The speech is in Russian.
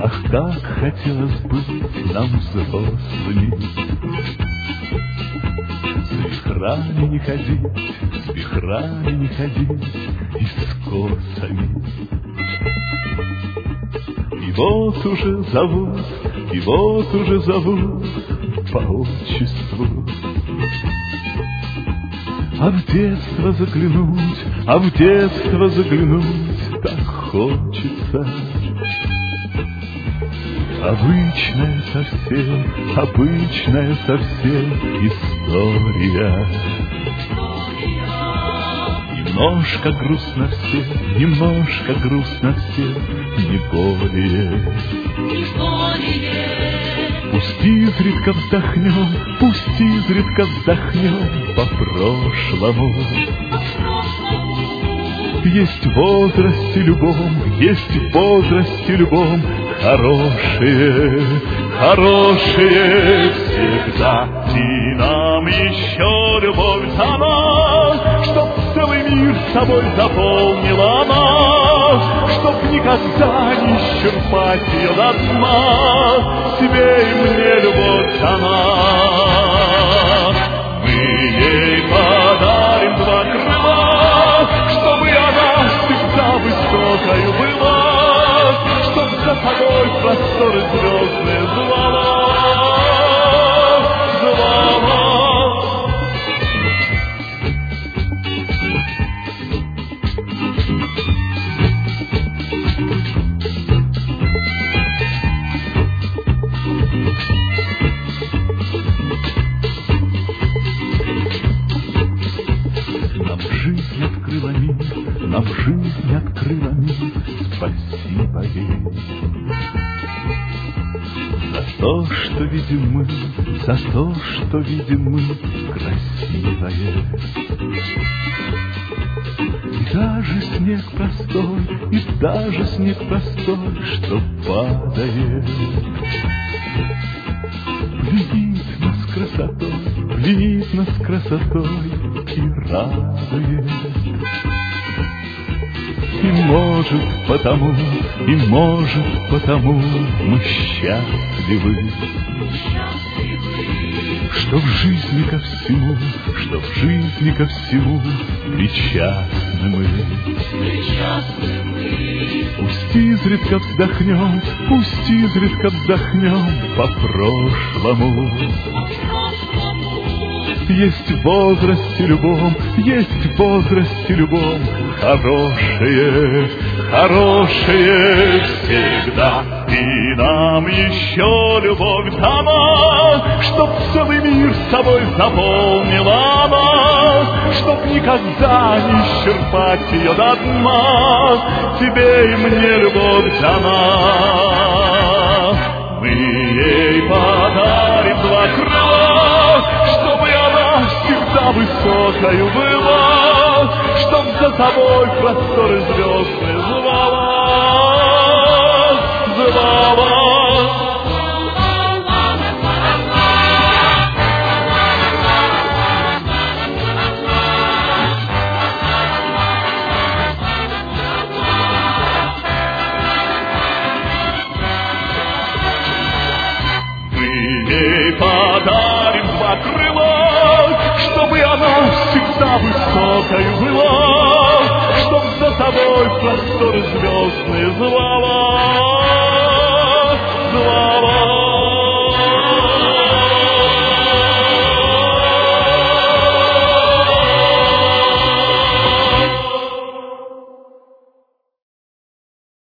Ах, как хотелось быть нам взрослыми, с вихрами не ходить, с вихрами не ходить и с косами. И вот уже зовут, и вот уже зовут по отчеству. А в детство заглянуть, а в детство заглянуть так хочется. Обычная совсем история. Немножко грустно всем, немножко грустно всем, не более. Пусть изредка вздохнем, пусть изредка вздохнем по-прошлому. Есть в возрасте любом, есть в возрасте любом хорошие, хорошие всегда. И нам еще любовь дана, чтоб целый мир собой заполнила она, чтоб никогда не исчерпать ее до дна. Тебе и мне любовь дана. Мы ей подарим два крыла, чтобы она всегда высокою была, чтоб за собой просторы звездные звала, звала. Нам жизнь открыла мир, спасибо ей. За то, что видим мы, за то, что видим мы красивое. И даже снег простой, и даже снег простой, что падает, пленит нас красотой, пленит нас красотой и радует. И может потому мы счастливы, что в жизни ко всему, что в жизни ко всему причастны мы. Пусть изредка вздохнем, пусть изредка вздохнем по-прошлому. Есть в возрасте любом, есть в возрасте любом хорошие, хорошие всегда. И нам еще любовь дана, чтоб целый мир собой заполнила она, чтоб никогда не исчерпать ее до дна. Тебе и мне любовь дана. Мы ей подарим два крыла, чтобы она всегда высокою была, чтоб за собой просторы звездные звала, звала. Ей подарим два крыла, чтобы она всегда высокой была, чтоб за собой просторы звездные звала.